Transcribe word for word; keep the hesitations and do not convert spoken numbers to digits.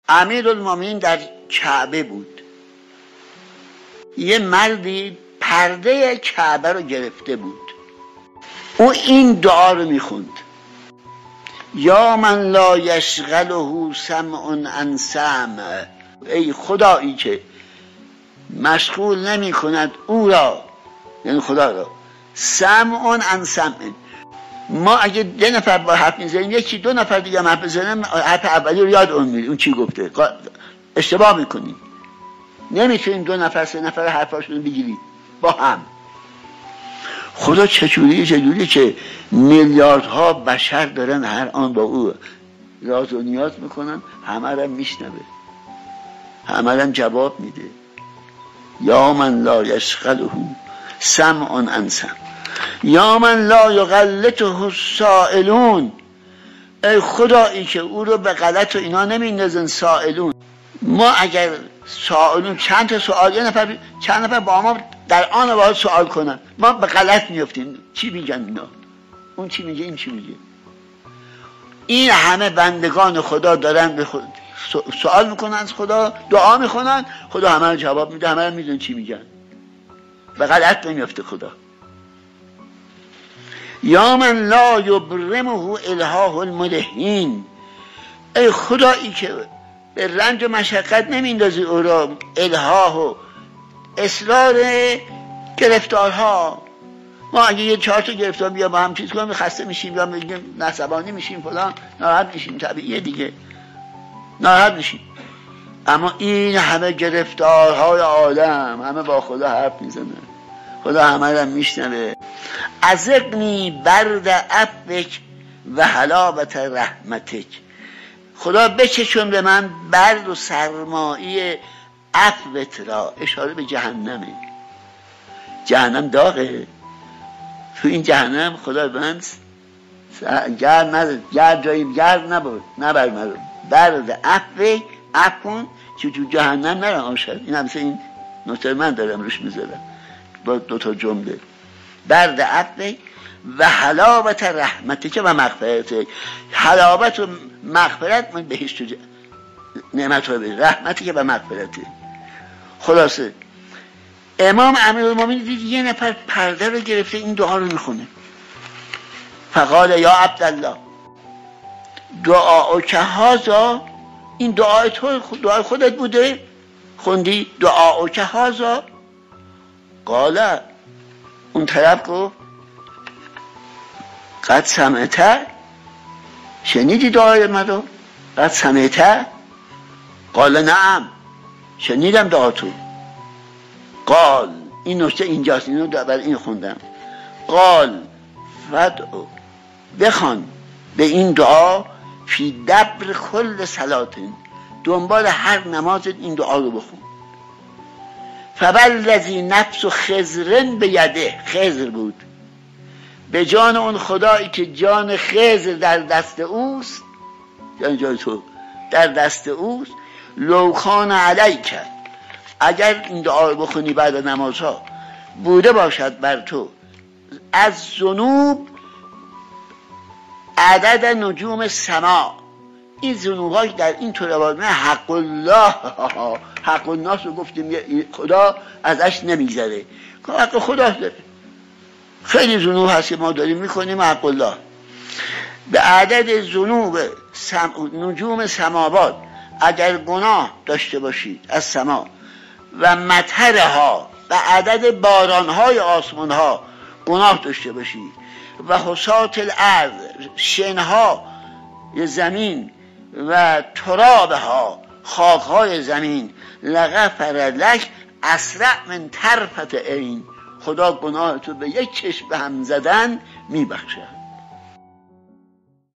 امیرالمومنین در کعبه بود. یه مردی پرده کعبه رو گرفته بود. او این دعا رو میخوند: یا من لا یشغله سمع عن سمع. ای خدایی که مشغول نمی کند او را، یعنی خدا را، سمع عن سمع. ما اگه ده نفر با حرف میزنیم، یکی دو نفر دیگه هم حرف بزنیم، حرف اولی رو یاد اون میری، اون چی گفته، اشتباه میکنیم. نمیتونیم دو نفر سه نفر حرفاشون رو بگیریم با هم. خدا چجوری چجوری که میلیاردها بشر دارن هر آن با او راز و نیاز میکنن، همه را میشنوه، همه را جواب میده. یا من لا یشغله سمع عن سمع، یا من لا یغلطه السائلون. ای خدایی که او رو به غلط و اینا نمیندازن سائلون. ما اگر سائلون چند تا سوال، یه نفر چند نفر با ما در آن واحد سوال کنن، ما به غلط میافتیم. چی میگن اینا؟ اون چی میگه، این چی میگه؟ این همه بندگان خدا دارن به خود سوال میکنن از خدا، دعا میکنن، خدا همه رو جواب میده، همه رو میدون چی میگن. به غلط نمیافته خدا. یا من لا یبرمه الهاه الملحین. ای خدایی که به رنج و مشقت نمیندازی او را، الهاه و اصرار گرفتارها. ما اگه یه چهار تا گرفتار بیا با هم چیز کنیم خسته میشیم، یا میگیم عصبانی میشیم فلان، ناراحت میشیم، طبیعیه دیگه، ناراحت میشیم. اما این همه گرفتارهای آدم همه با خدا حرف میزنه، خدا همه را میشنوه. ازقنی برد عفوک و حلاوت رحمتک. خدا بچشون به من برد و سرمایی عفوت را. اشاره به جهنمه. جهنم داغه. تو این جهنم خدا به من گرد نداد، گرد جایی گرد نبود، نبر مرد برد عفو عفون که تو جهنم نرم آشد. این همسه این نوتر من دارم روش میذارم با دوتا جمله: برد عفو و حلاوت رحمتی که و مغفرت. حلاوت و مغفرت من بهشت و نعمت ها بهشت، رحمتی که و مغفرته. خلاصه امام امیرالمومنین دید یه نفر پرده رو گرفته این دعا رو میخونه. فقال یا عبدالله دعا که هازا. این دعای تو دعای خودت بوده؟ خوندی دعا که هازا؟ قال، اون طرف گفت قد سمعته، شنیدی دعای من رو؟ قد سمعته؟ قال نعم، شنیدم دعا تو. قال، این نکته اینجاست، اینو برای این خوندم. قال فدعو، بخوان به این دعا فی دبر کل صلاتن، دنبال هر نماز این دعا رو بخون. فوالذی نفس خضر بیده، خضر بود، به جان اون خدایی که جان خضر در دست اوست، جان جای تو در دست اوست، لو کان علیک، اگر این دعا رو بخونی بعد نمازها، بوده باشد بر تو از ذنوب عدد نجوم سما. این ذنوب‌ها در این طور عبارت حق الله، حق الناس رو گفتیم خدا ازش نمیگذره، حق خدا داره. خیلی ذنوب هست که ما داریم میکنیم، حق الله به عدد ذنوب سم... نجوم سماوات. اگر گناه داشته باشید از سما و مطرها، به عدد بارانهای آسمانها گناه داشته باشید، و حسات الارض، شنها زمین، و ترابها، خاکهای زمین، لغفر لک اسرع من طرفت عین. خدا گناه تو به یک چشم به هم زدن میبخشه.